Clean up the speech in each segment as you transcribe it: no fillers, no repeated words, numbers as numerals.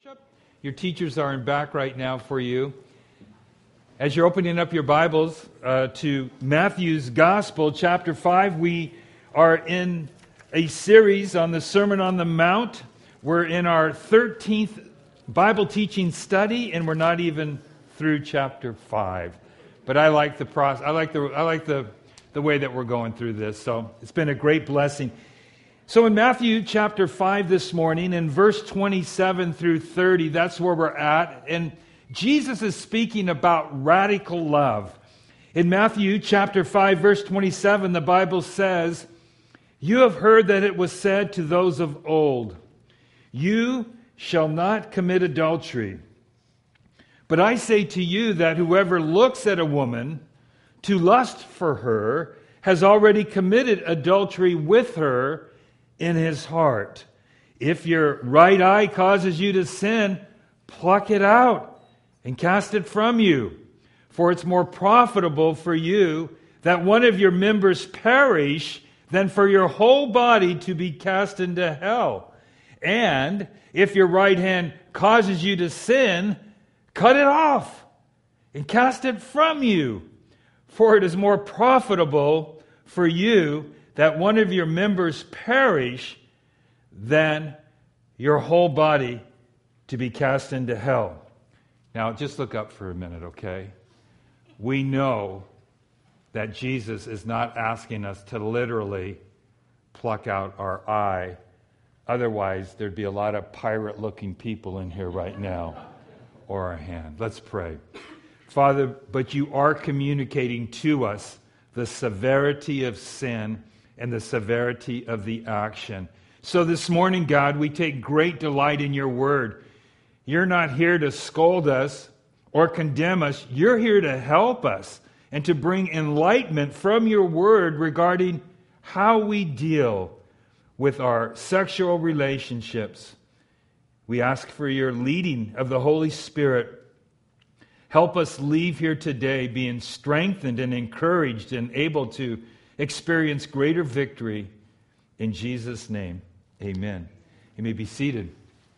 worship. Your teachers are in back right now for you. As you're opening up your Bibles to Matthew's Gospel, chapter 5, we are in a series on the Sermon on the Mount. We're in our 13th Bible teaching study, and we're not even through chapter 5. But I like the process. I like the way that we're going through this. So it's been a great blessing. So in Matthew chapter 5 this morning, in verse 27 through 30, that's where we're at. And Jesus is speaking about radical love. In Matthew chapter 5, verse 27, the Bible says, "You have heard that it was said to those of old, 'You shall not commit adultery.' But I say to you that whoever looks at a woman to lust for her has already committed adultery with her in his heart. If your right eye causes you to sin, pluck it out and cast it from you. For it's more profitable for you that one of your members perish than for your whole body to be cast into hell. And if your right hand causes you to sin, cut it off and cast it from you. For it is more profitable for you that one of your members perish than your whole body to be cast into hell." Now, just look up for a minute, okay? We know that Jesus is not asking us to literally pluck out our eye. Otherwise, there'd be a lot of pirate-looking people in here right now. Or our hand. Let's pray. Father, but you are communicating to us the severity of sin and the severity of the action. So this morning, God, we take great delight in your word. You're not here to scold us or condemn us. You're here to help us and to bring enlightenment from your word regarding how we deal with our sexual relationships. We ask for your leading of the Holy Spirit. Help us leave here today being strengthened and encouraged and able to experience greater victory. In Jesus' name, amen. You may be seated.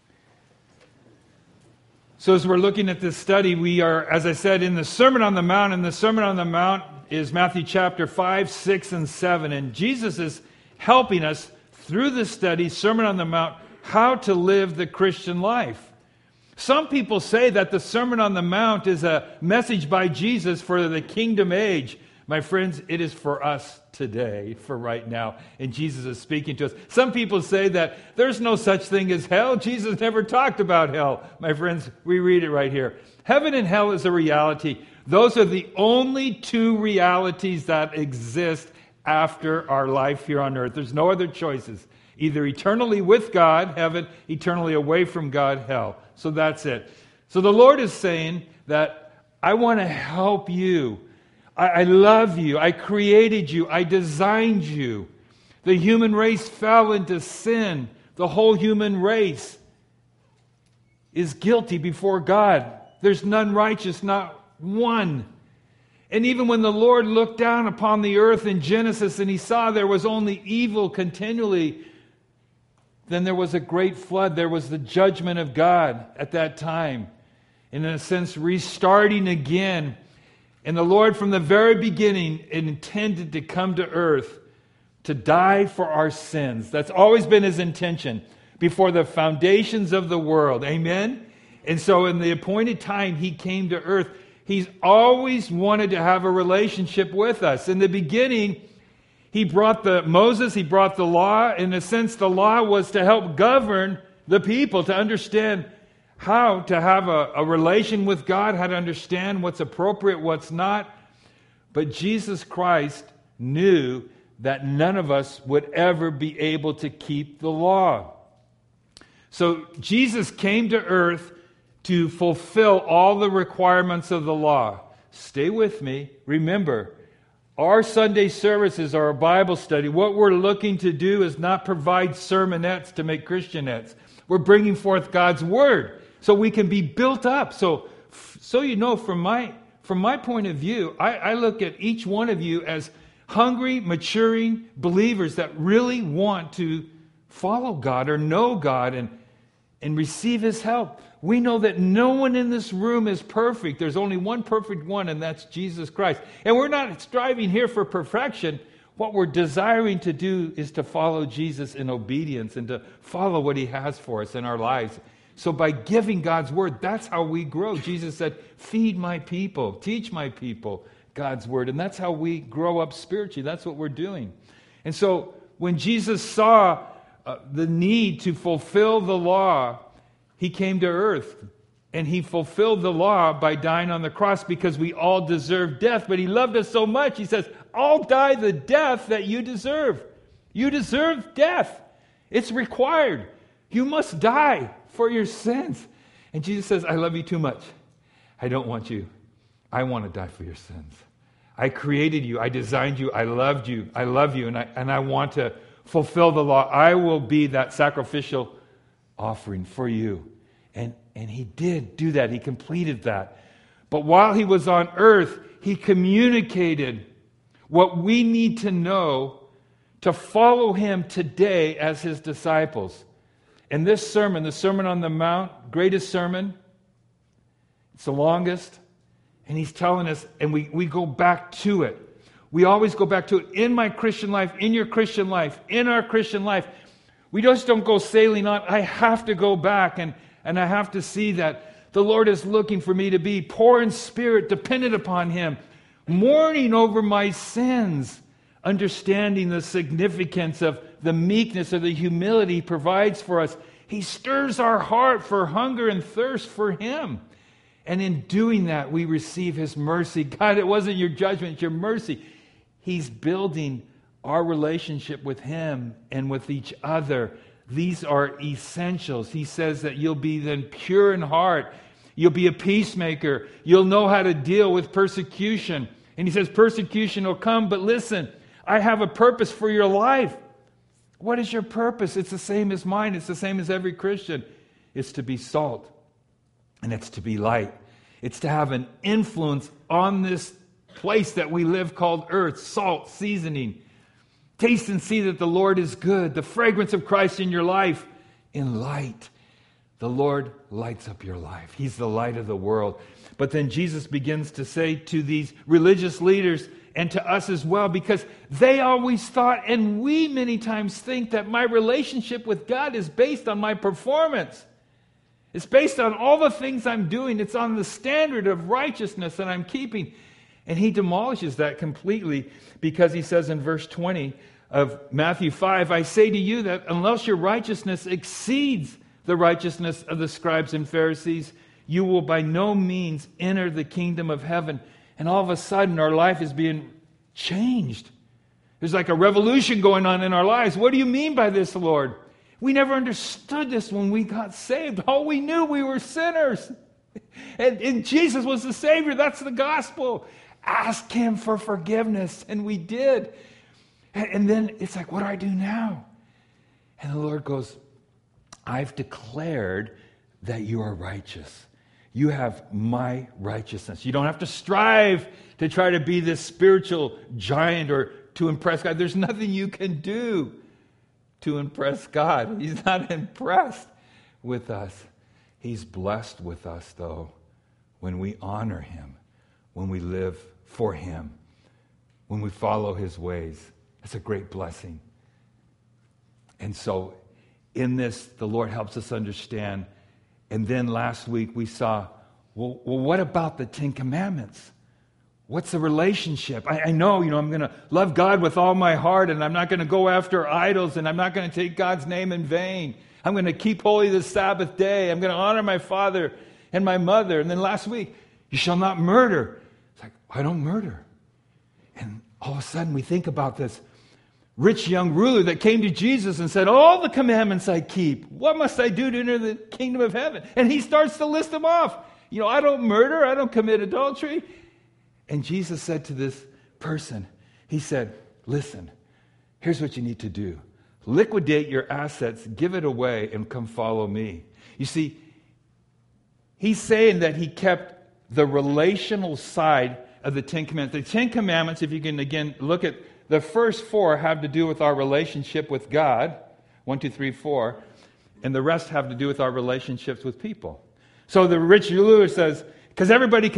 So as we're looking at this study, we are, as I said, in the Sermon on the Mount, and the Sermon on the Mount is Matthew chapter 5, 6, and 7. And Jesus is helping us through this study, Sermon on the Mount, how to live the Christian life. Some people say that the Sermon on the Mount is a message by Jesus for the kingdom age. My friends, it is for us today, for right now, and Jesus is speaking to us. Some people say that there's no such thing as hell. Jesus never talked about hell. My friends, we read it right here. Heaven and hell is a reality. Those are the only two realities that exist after our life here on earth. There's no other choices. Either eternally with God, heaven, eternally away from God, hell. So that's it. So the Lord is saying that I want to help you. I love you. I created you. I designed you. The human race fell into sin. The whole human race is guilty before God. There's none righteous, not one. And even when the Lord looked down upon the earth in Genesis and he saw there was only evil continually, then there was a great flood. There was the judgment of God at that time. And in a sense, restarting again. And the Lord, from the very beginning, intended to come to earth to die for our sins. That's always been his intention before the foundations of the world. Amen? And so in the appointed time, he came to earth. He's always wanted to have a relationship with us. In the beginning, he brought Moses, he brought the law. In a sense, the law was to help govern the people, to understand how to have a relation with God, how to understand what's appropriate, what's not. But Jesus Christ knew that none of us would ever be able to keep the law. So Jesus came to earth to fulfill all the requirements of the law. Stay with me. Remember, our Sunday services are a Bible study. What we're looking to do is not provide sermonettes to make Christianettes. We're bringing forth God's Word so we can be built up. So you know, from my point of view, I look at each one of you as hungry, maturing believers that really want to follow God or know God and receive His help. We know that no one in this room is perfect. There's only one perfect one, and that's Jesus Christ. And we're not striving here for perfection. What we're desiring to do is to follow Jesus in obedience and to follow what He has for us in our lives. So by giving God's word, that's how we grow. Jesus said, feed my people, teach my people God's word. And that's how we grow up spiritually. That's what we're doing. And so when Jesus saw the need to fulfill the law, He came to earth. And He fulfilled the law by dying on the cross because we all deserve death. But He loved us so much, He says, I'll die the death that you deserve. You deserve death. It's required. You must die for your sins. And Jesus says, I love you too much. I don't want you. I want to die for your sins. I created you. I designed you. I loved you. I love you. And I want to fulfill the law. I will be that sacrificial offering for you. And He did do that. He completed that. But while He was on earth, He communicated what we need to know to follow Him today as His disciples. And this sermon, the Sermon on the Mount, greatest sermon, it's the longest, and He's telling us, and we go back to it. We always go back to it in my Christian life, in your Christian life, in our Christian life. We just don't go sailing on. I have to go back, and I have to see that the Lord is looking for me to be poor in spirit, dependent upon Him, mourning over my sins, understanding the significance of the meekness or the humility He provides for us. He stirs our heart for hunger and thirst for Him. And in doing that, we receive His mercy. God, it wasn't your judgment, it's your mercy. He's building our relationship with Him and with each other. These are essentials. He says that you'll be then pure in heart. You'll be a peacemaker. You'll know how to deal with persecution. And He says persecution will come, but listen, I have a purpose for your life. What is your purpose? It's the same as mine. It's the same as every Christian. It's to be salt. And it's to be light. It's to have an influence on this place that we live called earth. Salt, seasoning. Taste and see that the Lord is good. The fragrance of Christ in your life. In light. The Lord lights up your life. He's the light of the world. But then Jesus begins to say to these religious leaders and to us as well, because they always thought, and we many times think, that my relationship with God is based on my performance. It's based on all the things I'm doing. It's on the standard of righteousness that I'm keeping. And He demolishes that completely, because He says in verse 20 of Matthew 5, I say to you that unless your righteousness exceeds the righteousness of the scribes and Pharisees, you will by no means enter the kingdom of heaven. And all of a sudden, our life is being changed. There's like a revolution going on in our lives. What do you mean by this, Lord? We never understood this when we got saved. All we knew, we were sinners. And Jesus was the Savior. That's the gospel. Ask Him for forgiveness. And we did. And then it's like, what do I do now? And the Lord goes, I've declared that you are righteous. You have my righteousness. You don't have to strive to try to be this spiritual giant or to impress God. There's nothing you can do to impress God. He's not impressed with us. He's blessed with us, though, when we honor Him, when we live for Him, when we follow His ways. It's a great blessing. And so in this, the Lord helps us understand. And then last week we saw, well, what about the Ten Commandments? What's the relationship? I know, I'm going to love God with all my heart, and I'm not going to go after idols, and I'm not going to take God's name in vain. I'm going to keep holy the Sabbath day. I'm going to honor my father and my mother. And then last week, you shall not murder. It's like, I don't murder. And all of a sudden we think about this rich young ruler that came to Jesus and said, all the commandments I keep. What must I do to enter the kingdom of heaven? And he starts to list them off. I don't murder. I don't commit adultery. And Jesus said to this person, He said, listen, here's what you need to do. Liquidate your assets, give it away, and come follow me. You see, He's saying that He kept the relational side of the Ten Commandments. The Ten Commandments, if you can again look at the first four, have to do with our relationship with God. 1, 2, 3, 4. And the rest have to do with our relationships with people. So the Richard Lewis says, because everybody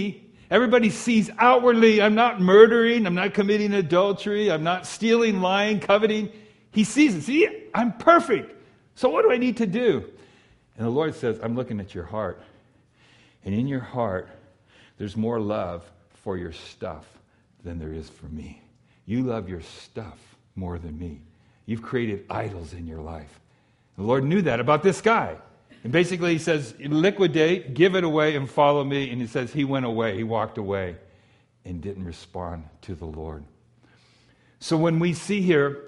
sees outwardly, I'm not murdering, I'm not committing adultery, I'm not stealing, lying, coveting. He sees it. See, I'm perfect. So what do I need to do? And the Lord says, I'm looking at your heart. And in your heart, there's more love for your stuff than there is for me. You love your stuff more than me. You've created idols in your life. The Lord knew that about this guy. And basically he says, liquidate, give it away, and follow me. And he says he went away, he walked away and didn't respond to the Lord. So when we see here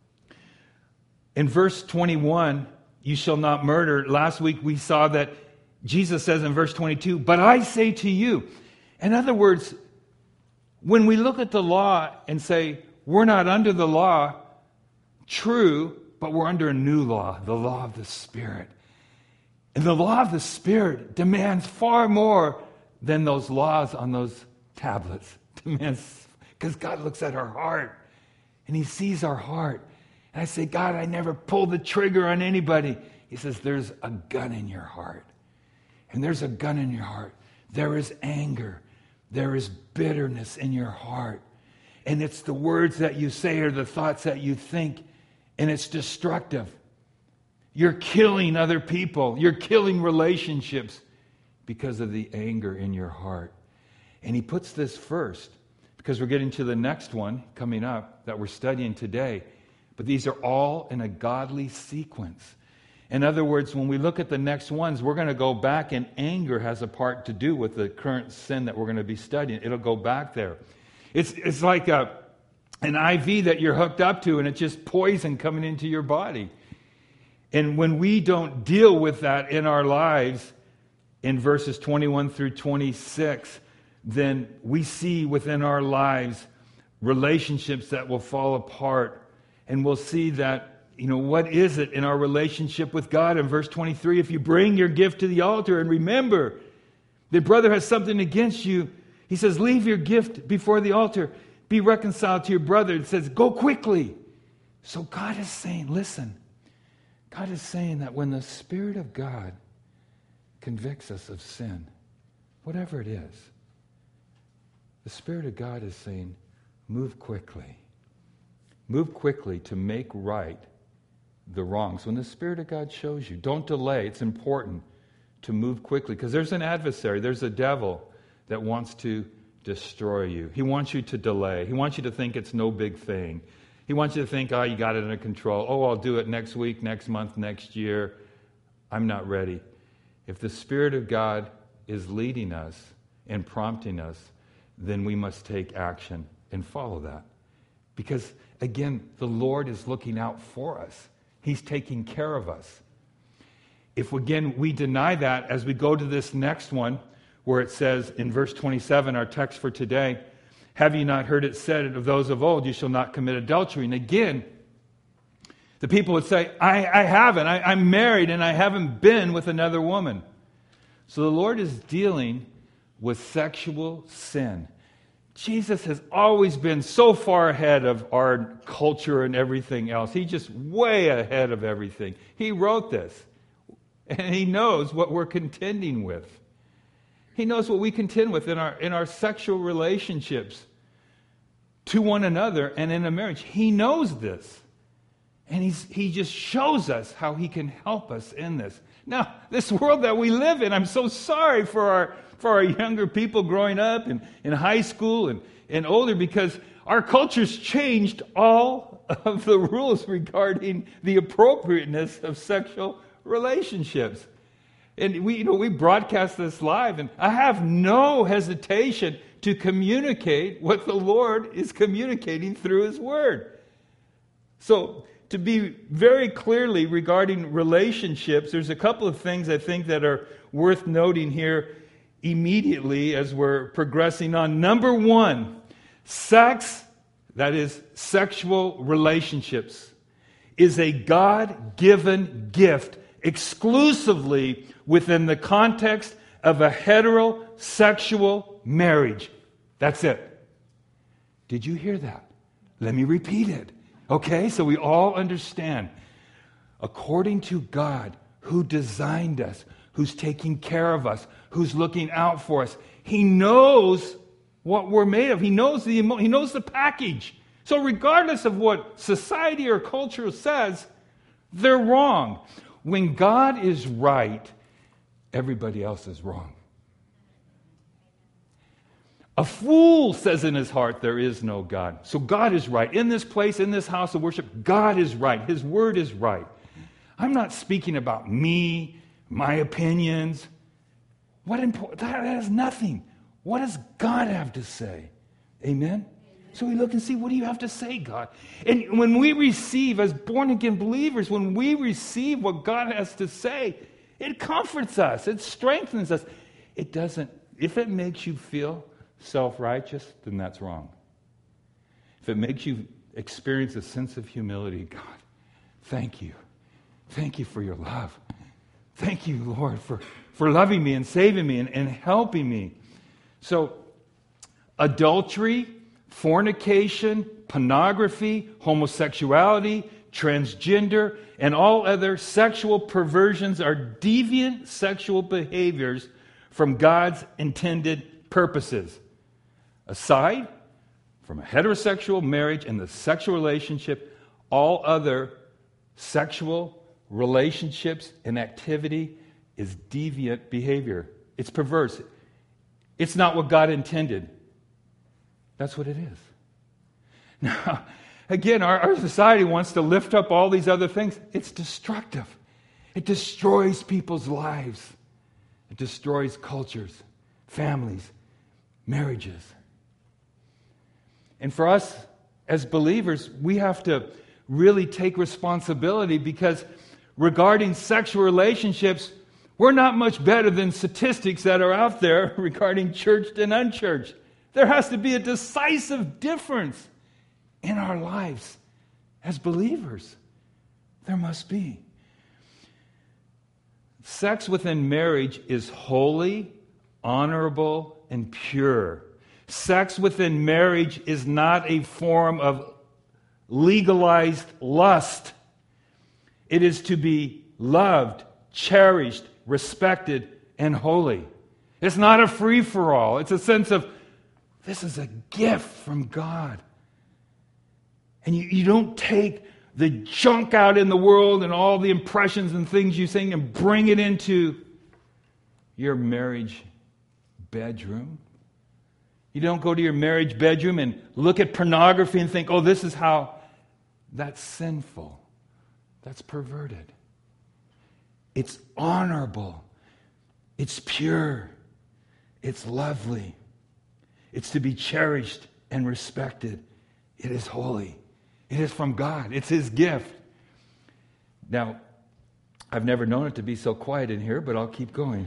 in verse 21, you shall not murder. Last week we saw that Jesus says in verse 22, but I say to you. In other words, when we look at the law and say, we're not under the law, true, but we're under a new law, the law of the Spirit. And the law of the Spirit demands far more than those laws on those tablets. Demands, because God looks at our heart and He sees our heart. And I say, God, I never pulled the trigger on anybody. He says, there's a gun in your heart. And there's a gun in your heart. There is anger. There is bitterness in your heart. And it's the words that you say or the thoughts that you think. And it's destructive. You're killing other people. You're killing relationships because of the anger in your heart. And he puts this first because we're getting to the next one coming up that we're studying today. But these are all in a godly sequence. In other words, when we look at the next ones, we're going to go back, and anger has a part to do with the current sin that we're going to be studying. It'll go back there. It's like an IV that you're hooked up to, and it's just poison coming into your body. And when we don't deal with that in our lives, in verses 21 through 26, then we see within our lives relationships that will fall apart. And we'll see that, what is it in our relationship with God? In verse 23, if you bring your gift to the altar and remember that brother has something against you, he says, leave your gift before the altar. Be reconciled to your brother. It says, go quickly. So God is saying, listen, God is saying that when the Spirit of God convicts us of sin, whatever it is, the Spirit of God is saying, move quickly. Move quickly to make right the wrongs. When the Spirit of God shows you, don't delay. It's important to move quickly because there's an adversary, there's a devil that wants to destroy you. He wants you to delay. He wants you to think it's no big thing. He wants you to think, you got it under control. I'll do it next week, next month, next year. I'm not ready. If the Spirit of God is leading us and prompting us, then we must take action and follow that. Because, again, the Lord is looking out for us. He's taking care of us. If, again, we deny that as we go to this next one, where it says in verse 27, our text for today, have you not heard it said of those of old, you shall not commit adultery? And again, the people would say, I haven't. I'm married and I haven't been with another woman. So the Lord is dealing with sexual sin. Jesus has always been so far ahead of our culture and everything else. He's just way ahead of everything. He wrote this, and he knows what we're contending with. He knows what we contend with in our sexual relationships to one another and in a marriage. He knows this. And he just shows us how he can help us in this. Now, this world that we live in, I'm so sorry for our younger people growing up and in high school and older, because our culture's changed all of the rules regarding the appropriateness of sexual relationships. And we broadcast this live, and I have no hesitation to communicate what the Lord is communicating through His Word. So, to be very clearly regarding relationships, there's a couple of things I think that are worth noting here immediately as we're progressing on. Number one, sex, that is sexual relationships, is a God-given gift exclusively within the context of a heterosexual marriage. That's it. Did you hear that? Let me repeat it. Okay, so we all understand. according to God, who designed us, who's taking care of us, who's looking out for us. He knows what we're made of. He knows he knows the package. So regardless of what society or culture says, they're wrong. When God is right, everybody else is wrong. A fool says in his heart, there is no God. So God is right. In this place, in this house of worship, God is right. His word is right. I'm not speaking about me, my opinions. That has nothing. What does God have to say? Amen? So we look and see, what do you have to say, God? And when we receive, as born-again believers, when we receive what God has to say, it comforts us. It strengthens us. It doesn't, if it makes you feel self-righteous, then that's wrong. If it makes you experience a sense of humility, God, thank you. Thank you for your love. Thank you, Lord, for loving me and saving me and helping me. So, adultery, fornication, pornography, homosexuality, transgender, and all other sexual perversions are deviant sexual behaviors from God's intended purposes. Aside from a heterosexual marriage and the sexual relationship, all other sexual relationships and activity is deviant behavior. It's perverse. It's not what God intended. That's what it is. Now, again, our society wants to lift up all these other things. It's destructive. It destroys people's lives. It destroys cultures, families, marriages. And for us as believers, we have to really take responsibility, because regarding sexual relationships, we're not much better than statistics that are out there regarding churched and unchurched. There has to be a decisive difference in our lives as believers. There must be. Sex within marriage is holy, honorable, and pure. Sex within marriage is not a form of legalized lust. It is to be loved, cherished, respected, and holy. It's not a free-for-all. It's a sense of, this is a gift from God. And you don't take the junk out in the world and all the impressions and things you think and bring it into your marriage bedroom. You don't go to your marriage bedroom and look at pornography and think, oh, this is how. That's sinful. That's perverted. It's honorable. It's pure. It's lovely. It's to be cherished and respected. It is holy. It is from God. It's His gift. Now, I've never known it to be so quiet in here, but I'll keep going.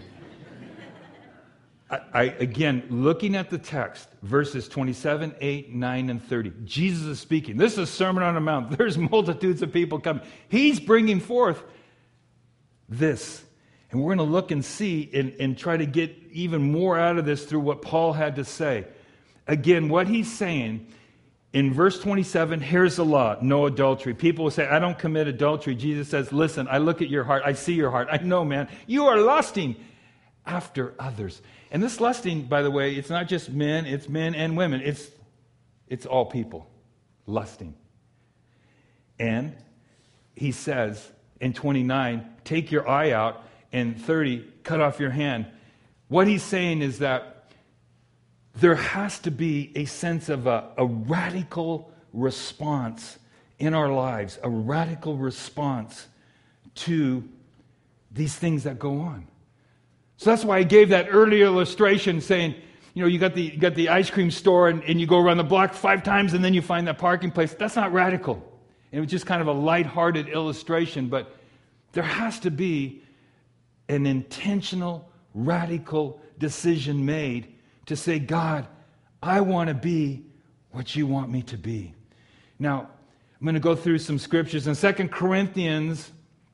Again, looking at the text, verses 27, 8, 9, and 30. Jesus is speaking. This is a Sermon on the Mount. There's multitudes of people coming. He's bringing forth this. And we're going to look and see and try to get even more out of this through what Paul had to say. Again, what he's saying in verse 27, here's the law, no adultery. People will say, I don't commit adultery. Jesus says, listen, I look at your heart. I see your heart. I know, man, you are lusting after others. And this lusting, by the way, it's not just men, it's men and women. It's all people lusting. And he says in 29, take your eye out, and 30, cut off your hand. What he's saying is that there has to be a sense of a radical response in our lives, a radical response to these things that go on. So that's why I gave that earlier illustration saying, you got the ice cream store and you go around the block 5 times and then you find that parking place. That's not radical. It was just kind of a lighthearted illustration, but there has to be an intentional, radical decision made to say, God, I want to be what you want me to be. Now, I'm going to go through some scriptures. In 2 Corinthians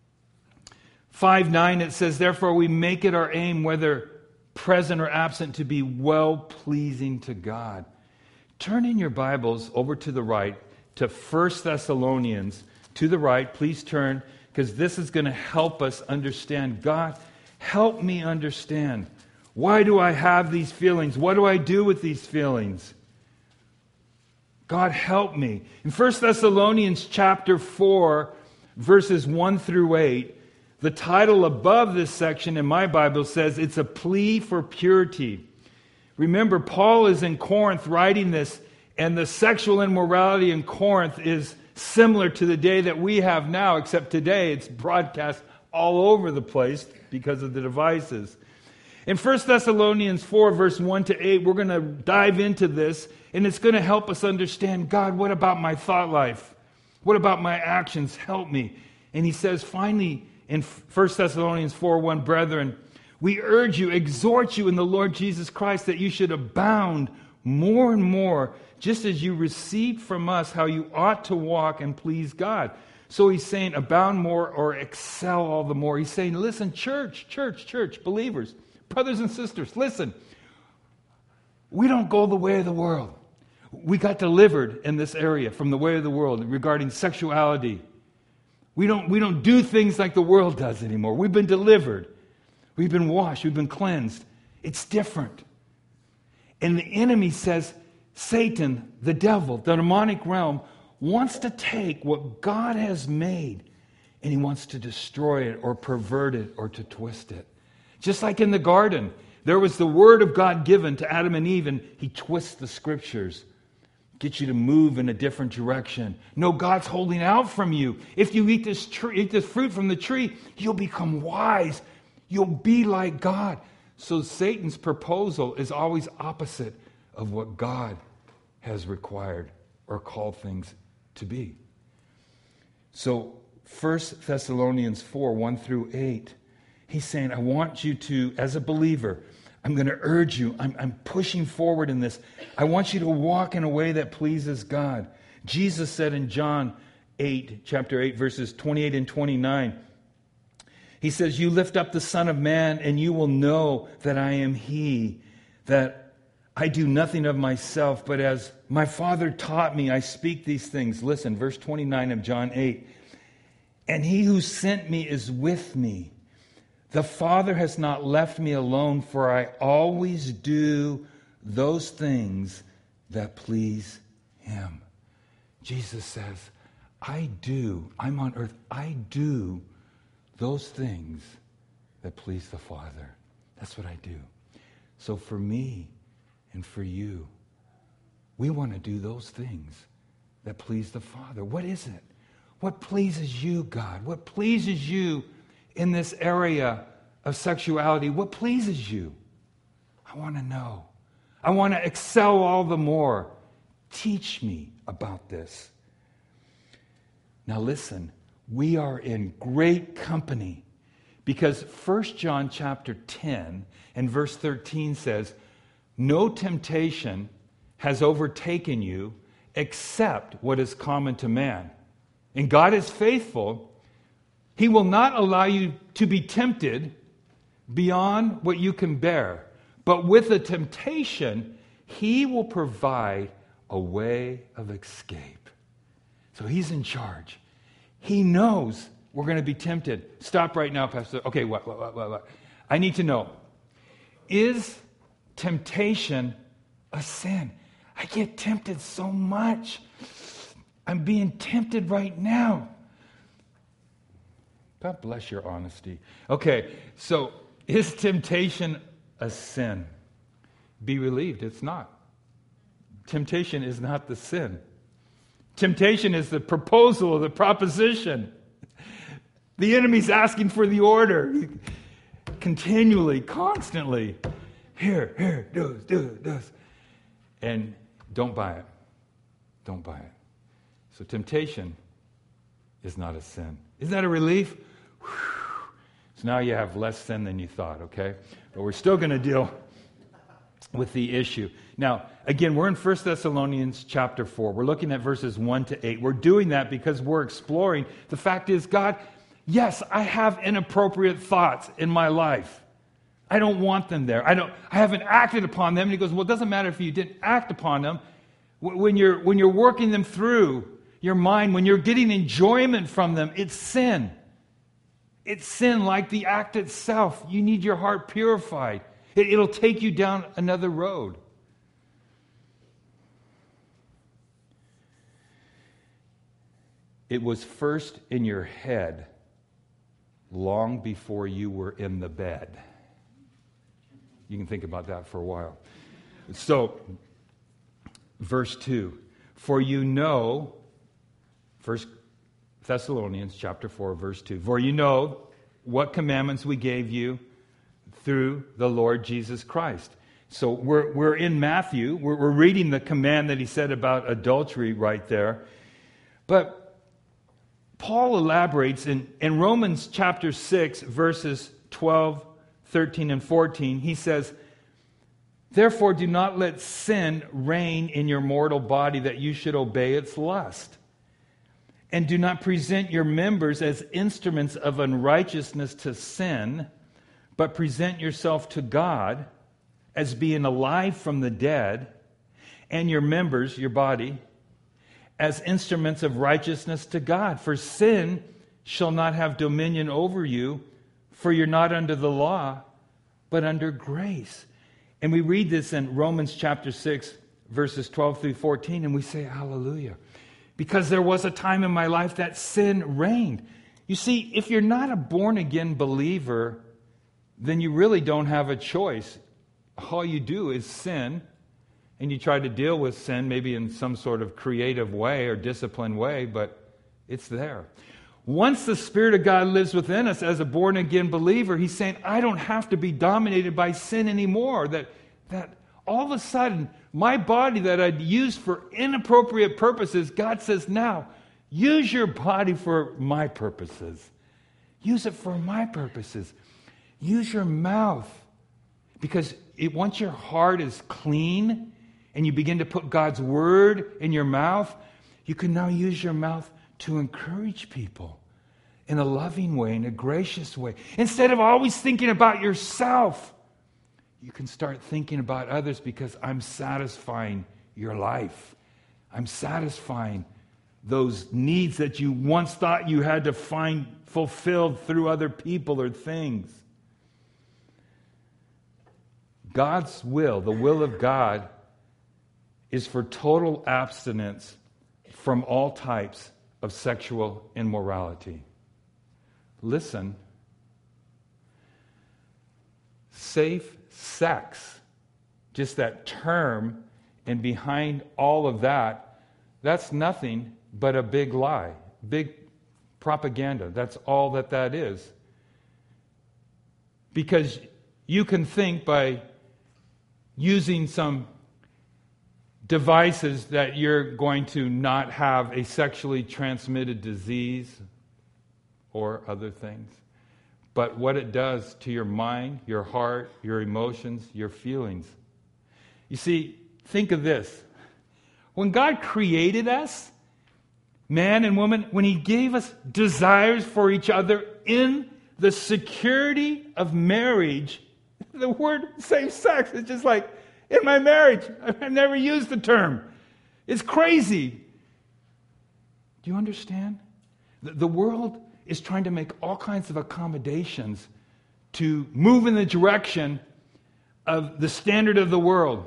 5:9, it says, therefore we make it our aim, whether present or absent, to be well-pleasing to God. Turn in your Bibles over to the right to 1 Thessalonians. To the right, please turn, because this is going to help us understand. God, help me understand. Why do I have these feelings? What do I do with these feelings? God, help me. In 1 Thessalonians chapter 4, verses 1 through 8, the title above this section in my Bible says it's a plea for purity. Remember, Paul is in Corinth writing this, and the sexual immorality in Corinth is similar to the day that we have now, except today it's broadcast all over the place because of the devices. In 1 Thessalonians 4, verse 1 to 8, we're going to dive into this, and it's going to help us understand, God, what about my thought life? What about my actions? Help me. And he says, finally, in 1 Thessalonians 4:1, brethren, we urge you, exhort you in the Lord Jesus Christ that you should abound more and more, just as you received from us how you ought to walk and please God. So he's saying abound more or excel all the more. He's saying, listen, church, believers, brothers and sisters, listen. We don't go the way of the world. We got delivered in this area from the way of the world regarding sexuality. We don't do things like the world does anymore. We've been delivered. We've been washed. We've been cleansed. It's different. And the enemy says, Satan, the devil, the demonic realm, wants to take what God has made and he wants to destroy it or pervert it or to twist it. Just like in the garden, there was the word of God given to Adam and Eve, and he twists the scriptures, gets you to move in a different direction. No, God's holding out from you. If you eat this fruit from the tree, you'll become wise. You'll be like God. So Satan's proposal is always opposite of what God has required or called things to be. So 1 Thessalonians 4, 1 through 8, he's saying, I want you to, as a believer, I'm going to urge you, I'm pushing forward in this. I want you to walk in a way that pleases God. Jesus said in John 8, chapter 8, verses 28 and 29, he says, you lift up the Son of Man, and you will know that I am He, that I do nothing of myself, but as my Father taught me, I speak these things. Listen, verse 29 of John 8, and He who sent me is with me. The Father has not left me alone, for I always do those things that please Him. Jesus says, I'm on earth, I do those things that please the Father. That's what I do. So for me and for you, we want to do those things that please the Father. What is it? What pleases you, God? What pleases you in this area of sexuality? What pleases you? I want to know. I want to excel all the more. Teach me about this. Now listen, we are in great company because 1 John chapter 10 and verse 13 says, no temptation has overtaken you except what is common to man. And God is faithful. He will not allow you to be tempted beyond what you can bear. But with the temptation, He will provide a way of escape. So He's in charge. He knows we're going to be tempted. Stop right now, Pastor. Okay, what? I need to know. Is temptation a sin? I get tempted so much. I'm being tempted right now. God bless your honesty. Okay, so is temptation a sin? Be relieved, it's not. Temptation is not the sin. Temptation is the proposal, the proposition. The enemy's asking for the order. Continually, constantly. Here, do this. And don't buy it. Don't buy it. So temptation is not a sin. Isn't that a relief? Whew. So now you have less sin than you thought, okay? But we're still going to deal with the issue. Now, again, we're in 1 Thessalonians chapter 4. We're looking at verses 1 to 8. We're doing that because we're exploring. The fact is, God, yes, I have inappropriate thoughts in my life. I don't want them there. I haven't acted upon them. And he goes, well, it doesn't matter if you didn't act upon them. When you're working them through your mind, when you're getting enjoyment from them, it's sin. It's sin like the act itself. You need your heart purified. It'll take you down another road. It was first in your head long before you were in the bed. You can think about that for a while. So, verse 2. For you know, 1 Thessalonians chapter 4, verse 2. For you know what commandments we gave you through the Lord Jesus Christ. So we're in Matthew. We're reading the command that he said about adultery right there. But Paul elaborates in Romans chapter 6, verses 12, 13, and 14. He says, therefore do not let sin reign in your mortal body that you should obey its lust. And do not present your members as instruments of unrighteousness to sin, but present yourself to God as being alive from the dead, and your members, your body, as instruments of righteousness to God. For sin shall not have dominion over you, for you're not under the law, but under grace. And we read this in Romans chapter 6, verses 12 through 14, and we say, hallelujah. Because there was a time in my life that sin reigned. You see, if you're not a born-again believer, then you really don't have a choice. All you do is sin, and you try to deal with sin maybe in some sort of creative way or disciplined way, but it's there. Once the Spirit of God lives within us as a born-again believer, he's saying, I don't have to be dominated by sin anymore. That all of a sudden, my body that I'd used for inappropriate purposes, God says, now, use your body for my purposes. Use it for my purposes. Use your mouth. Because once your heart is clean and you begin to put God's word in your mouth, you can now use your mouth to encourage people in a loving way, in a gracious way. Instead of always thinking about yourself, you can start thinking about others because I'm satisfying your life. I'm satisfying those needs that you once thought you had to find fulfilled through other people or things. God's will, the will of God, is for total abstinence from all types of sexual immorality. Listen, safe sex, just that term, and behind all of that, that's nothing but a big lie, big propaganda. That's all that is. Because you can think by using some devices that you're going to not have a sexually transmitted disease or other things. But what it does to your mind, your heart, your emotions, your feelings. You see, think of this. When God created us, man and woman, when he gave us desires for each other in the security of marriage, the word safe sex is just like, in my marriage, I've never used the term. It's crazy. Do you understand? The world is trying to make all kinds of accommodations to move in the direction of the standard of the world.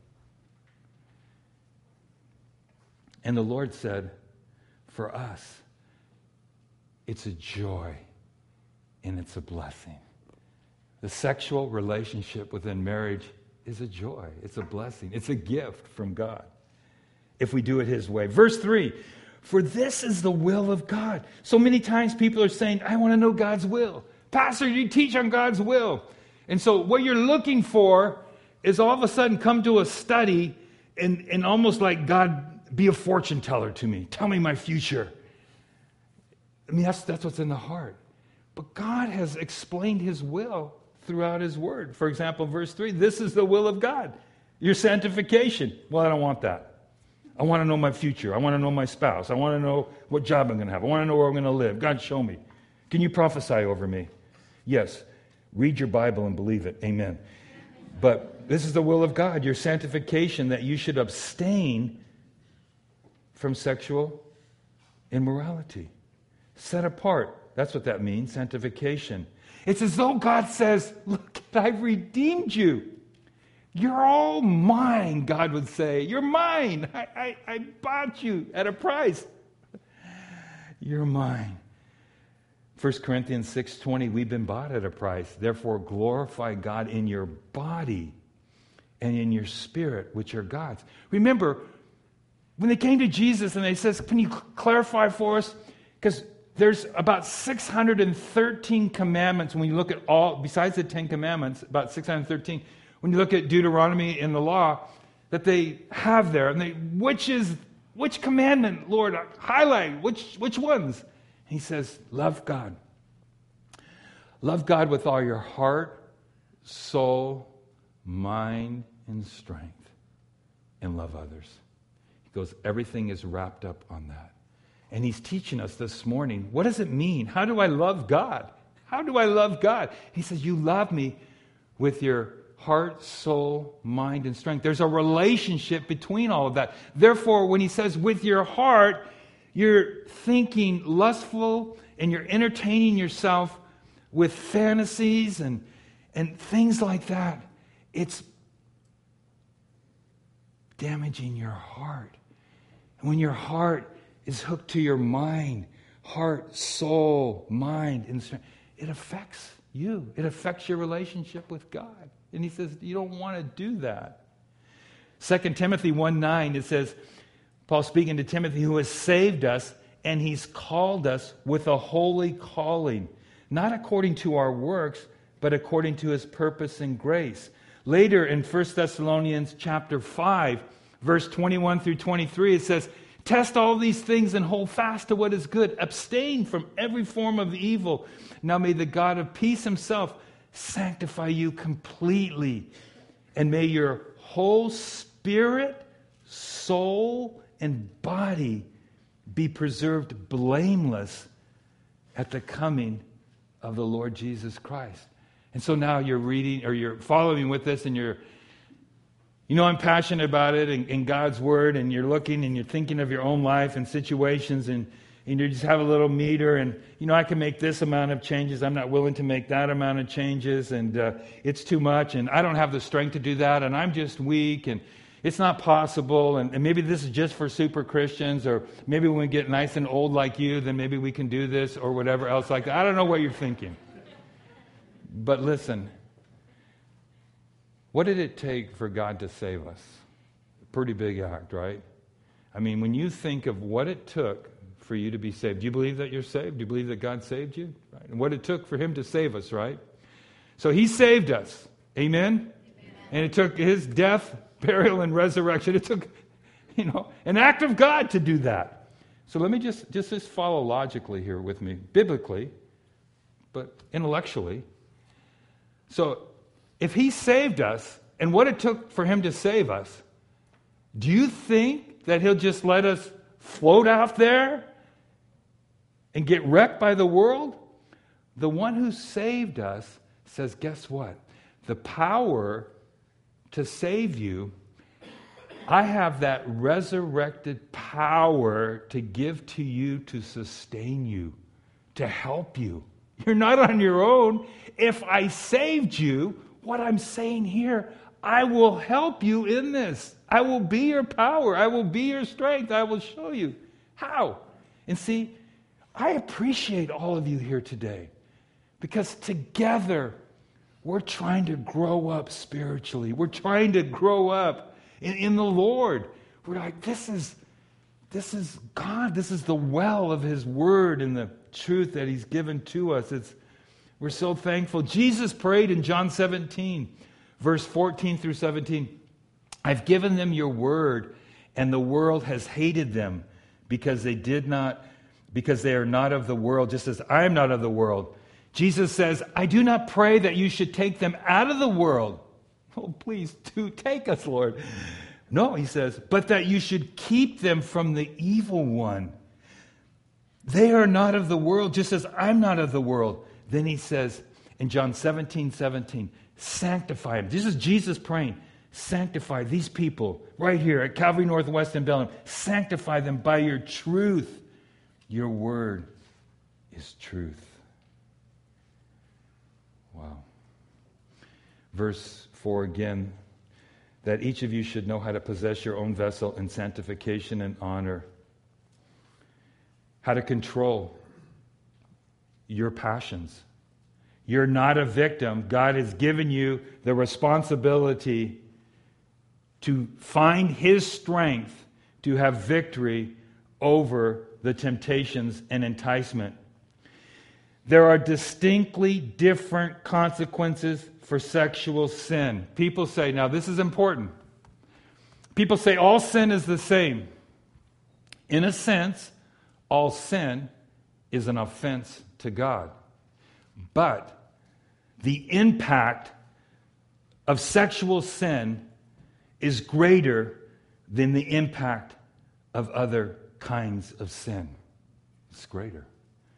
And the Lord said, for us, it's a joy and it's a blessing. The sexual relationship within marriage is a joy. It's a blessing. It's a gift from God if we do it his way. Verse 3, for this is the will of God. So many times people are saying, I want to know God's will. Pastor, you teach on God's will. And so what you're looking for is all of a sudden come to a study and almost like, God, be a fortune teller to me. Tell me my future. I mean, that's what's in the heart. But God has explained his will throughout his word. For example, verse 3, this is the will of God, your sanctification. Well, I don't want that. I want to know my future. I want to know my spouse. I want to know what job I'm going to have. I want to know where I'm going to live. God, show me. Can you prophesy over me? Yes. Read your Bible and believe it. Amen. But this is the will of God, your sanctification, that you should abstain from sexual immorality. Set apart That's what that means, sanctification. It's as though God says, look, I've redeemed you. You're all mine, God would say. You're mine. I bought you at a price. You're mine. 1 Corinthians 6:20, we've been bought at a price. Therefore, glorify God in your body and in your spirit, which are God's. Remember, when they came to Jesus and they says, can you clarify for us? Because there's about 613 commandments when you look at all, besides the 10 commandments, about 613, when you look at Deuteronomy in the law, that they have there. And which commandment, Lord, highlight, which ones? He says, love God. Love God with all your heart, soul, mind, and strength. And love others. He goes, everything is wrapped up on that. And he's teaching us this morning, what does it mean? How do I love God? How do I love God? He says, you love me with your heart, soul, mind, and strength. There's a relationship between all of that. Therefore, when he says with your heart, you're thinking lustful and you're entertaining yourself with fantasies and things like that. It's damaging your heart. And when your heart is hooked to your mind, heart, soul, mind, and strength, it affects you. It affects your relationship with God. And he says, you don't want to do that. 2 Timothy 1:9, it says, Paul speaking to Timothy, who has saved us, and he's called us with a holy calling, not according to our works, but according to his purpose and grace. Later in 1 Thessalonians chapter 5, verse 21 through 23, it says, test all these things and hold fast to what is good. Abstain from every form of evil. Now may the God of peace himself sanctify you completely, and may your whole spirit, soul, and body be preserved blameless at the coming of the Lord Jesus Christ. And so now you're reading, or you're following with this, and I'm passionate about it and God's Word, and you're looking and you're thinking of your own life and situations, and you just have a little meter, and I can make this amount of changes. I'm not willing to make that amount of changes, and it's too much, and I don't have the strength to do that, and I'm just weak, and it's not possible, and maybe this is just for super Christians, or maybe when we get nice and old like you, then maybe we can do this, or whatever else like that. I don't know what you're thinking. But listen, what did it take for God to save us? A pretty big act, right? I mean, when you think of what it took for you to be saved, do you believe that you're saved? Do you believe that God saved you? Right? And what it took for him to save us, right? So he saved us. Amen? And it took his death, burial, and resurrection. It took, an act of God to do that. So let me just follow logically here with me, biblically, but intellectually. So if he saved us, and what it took for him to save us, do you think that he'll just let us float out there and get wrecked by the world? The one who saved us says, guess what? The power to save you, I have that resurrected power to give to you to sustain you, to help you. You're not on your own. If I saved you, what I'm saying here, I will help you in this. I will be your power. I will be your strength. I will show you how. And see, I appreciate all of you here today, because together we're trying to grow up spiritually. We're trying to grow up in the Lord. We're like, this is God. This is the well of his word and the truth that he's given to us. We're so thankful. Jesus prayed in John 17, verse 14 through 17, I've given them your word, and the world has hated them because they are not of the world, just as I am not of the world. Jesus says, I do not pray that you should take them out of the world. Oh, please do take us, Lord. No, he says, but that you should keep them from the evil one. They are not of the world, just as I'm not of the world. Then he says in John 17:17, sanctify them. This is Jesus praying. Sanctify these people right here at Calvary Northwest in Bellingham. Sanctify them by your truth. Your word is truth. Wow. Verse 4 again, that each of you should know how to possess your own vessel in sanctification and honor. How to control your passions. You're not a victim. God has given you the responsibility to find His strength to have victory over the temptations and enticement. There are distinctly different consequences for sexual sin. People say, now this is important. People say all sin is the same. In a sense, all sin is an offense to God. But the impact of sexual sin is greater than the impact of other kinds of sin. It's greater.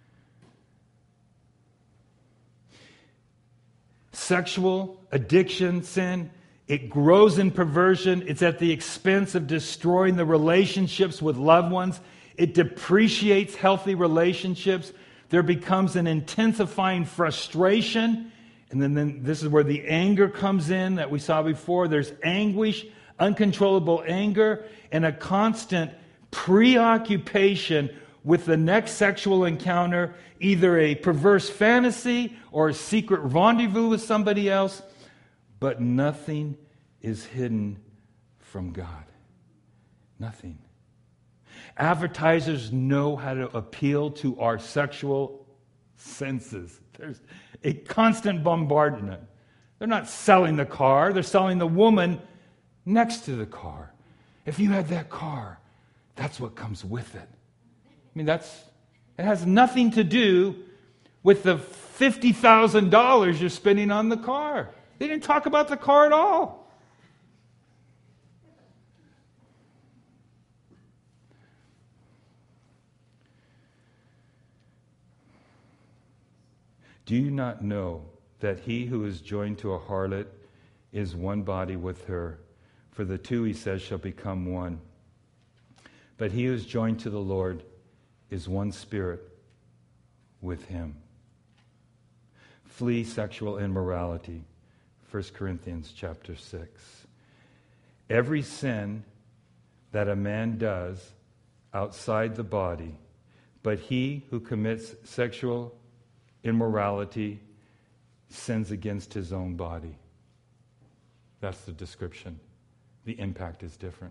Sexual addiction, sin, it grows in perversion. It's at the expense of destroying the relationships with loved ones. It depreciates healthy relationships. There becomes an intensifying frustration. And then this is where the anger comes in that we saw before. There's anguish, uncontrollable anger, and a constant preoccupation with the next sexual encounter, either a perverse fantasy or a secret rendezvous with somebody else. But nothing is hidden from God. Nothing. Advertisers know how to appeal to our sexual senses. There's a constant bombardment. They're not selling the car, they're selling the woman next to the car. If you had that car, that's what comes with it. I mean, it has nothing to do with the $50,000 you're spending on the car. They didn't talk about the car at all. Do you not know that he who is joined to a harlot is one body with her? For the two, he says, shall become one. But he who is joined to the Lord is one spirit with him. Flee sexual immorality. 1 Corinthians chapter 6. Every sin that a man does outside the body, but he who commits sexual immorality sins against his own body. That's the description. The impact is different.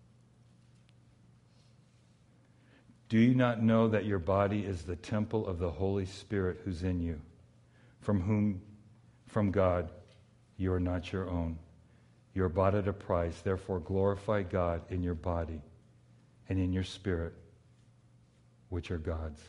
Do you not know that your body is the temple of the Holy Spirit who's in you, from God, you are not your own. You are bought at a price. Therefore glorify God in your body and in your spirit, which are God's.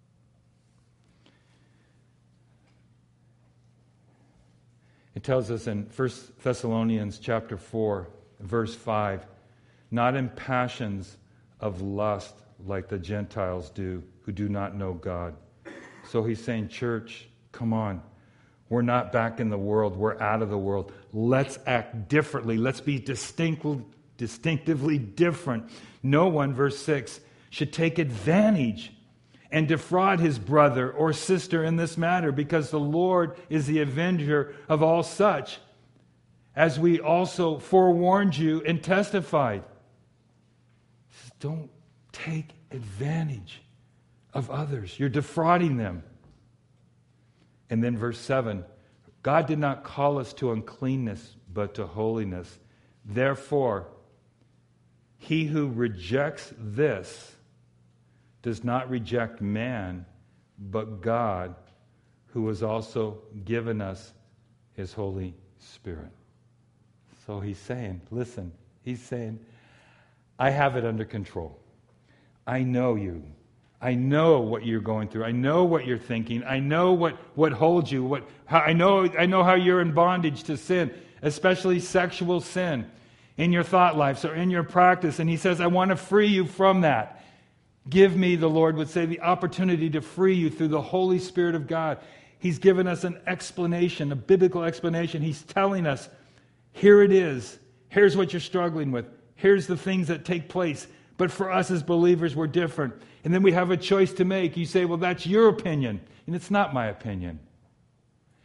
It tells us in 1 Thessalonians chapter 4, verse 5, not in passions of lust like the Gentiles do, who do not know God. So he's saying, church, come on. We're not back in the world. We're out of the world. Let's act differently. Let's be distinctively different. No one, verse 6, should take advantage and defraud his brother or sister in this matter, because the Lord is the avenger of all such, as we also forewarned you and testified. He says, don't take advantage of others. You're defrauding them. And then verse 7, God did not call us to uncleanness, but to holiness. Therefore, he who rejects this does not reject man, but God, who has also given us his Holy Spirit. So he's saying, listen, he's saying, I have it under control. I know you. I know what you're going through. I know what you're thinking. I know what holds you. I know how you're in bondage to sin, especially sexual sin, in your thought lives or in your practice. And he says, I want to free you from that. Give me, the Lord would say, the opportunity to free you through the Holy Spirit of God. He's given us an explanation, a biblical explanation. He's telling us, here it is. Here's what you're struggling with. Here's the things that take place. But for us as believers, we're different. And then we have a choice to make. You say, well, that's your opinion. And it's not my opinion.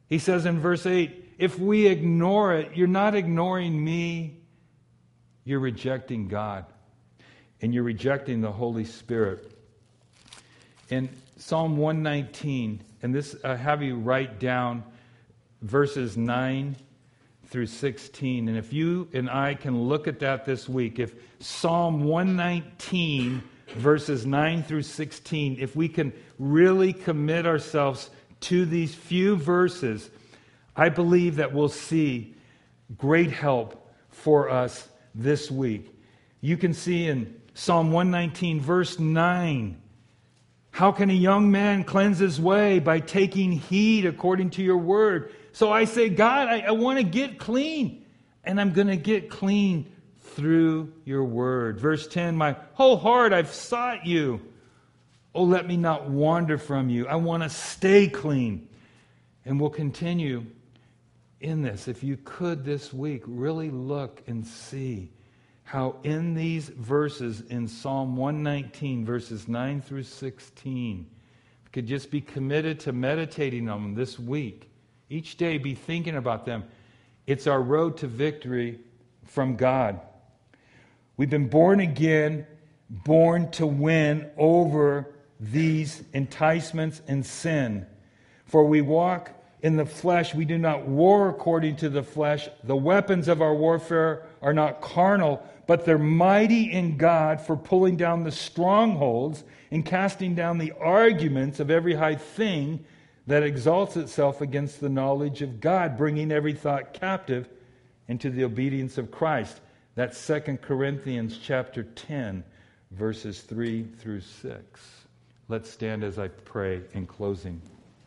He says in verse 8, if we ignore it, you're not ignoring me, you're rejecting God. And you're rejecting the Holy Spirit. In Psalm 119, and this I have you write down verses 9 through 16. And if you and I can look at that this week, if Psalm 119, verses 9 through 16, if we can really commit ourselves to these few verses, I believe that we'll see great help for us this week. You can see in Psalm 119, verse 9, how can a young man cleanse his way? By taking heed according to your word. So I say, God, I want to get clean, and I'm going to get clean through your word. Verse 10, my whole heart I've sought you. Oh, let me not wander from you. I want to stay clean. And we'll continue in this. If you could this week, really look and see how in these verses in Psalm 119, verses 9 through 16, we could just be committed to meditating on them this week. Each day be thinking about them. It's our road to victory from God. We've been born again, born to win over these enticements and sin. For we walk in the flesh, we do not war according to the flesh. The weapons of our warfare are not carnal, but they're mighty in God for pulling down the strongholds and casting down the arguments of every high thing that exalts itself against the knowledge of God, bringing every thought captive into the obedience of Christ. That's 2 Corinthians chapter 10, verses 3 through 6. Let's stand as I pray in closing.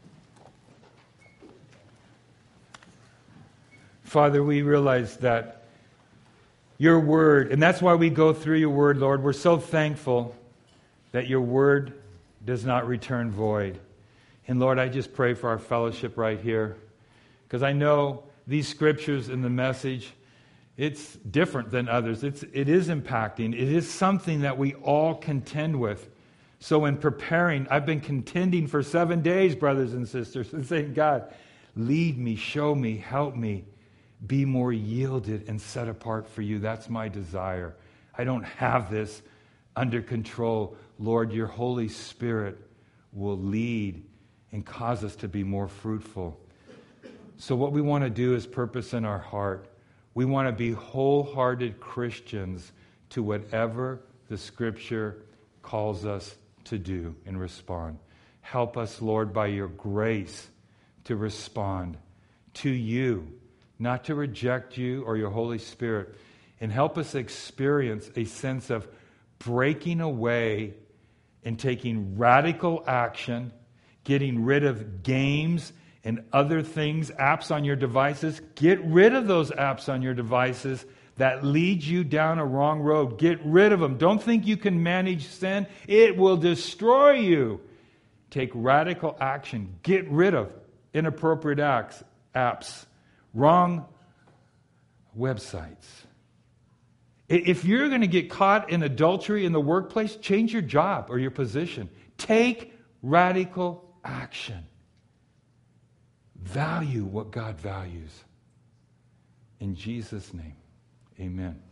Father, we realize that your word, and that's why we go through your word, Lord. We're so thankful that your word does not return void. And Lord, I just pray for our fellowship right here, because I know these scriptures and the message, it's different than others. It is impacting. It is something that we all contend with. So in preparing, I've been contending for 7 days, brothers and sisters, and saying, God, lead me, show me, help me. Be more yielded and set apart for you. That's my desire. I don't have this under control. Lord, your Holy Spirit will lead and cause us to be more fruitful. So what we want to do is purpose in our heart. We want to be wholehearted Christians to whatever the Scripture calls us to do and respond. Help us, Lord, by your grace to respond to you, not to reject you or your Holy Spirit. And help us experience a sense of breaking away and taking radical action, getting rid of games and other things, apps on your devices. Get rid of those apps on your devices that lead you down a wrong road. Get rid of them. Don't think you can manage sin. It will destroy you. Take radical action. Get rid of inappropriate apps, wrong websites. If you're going to get caught in adultery in the workplace, change your job or your position. Take radical action. Value what God values. In Jesus' name, amen.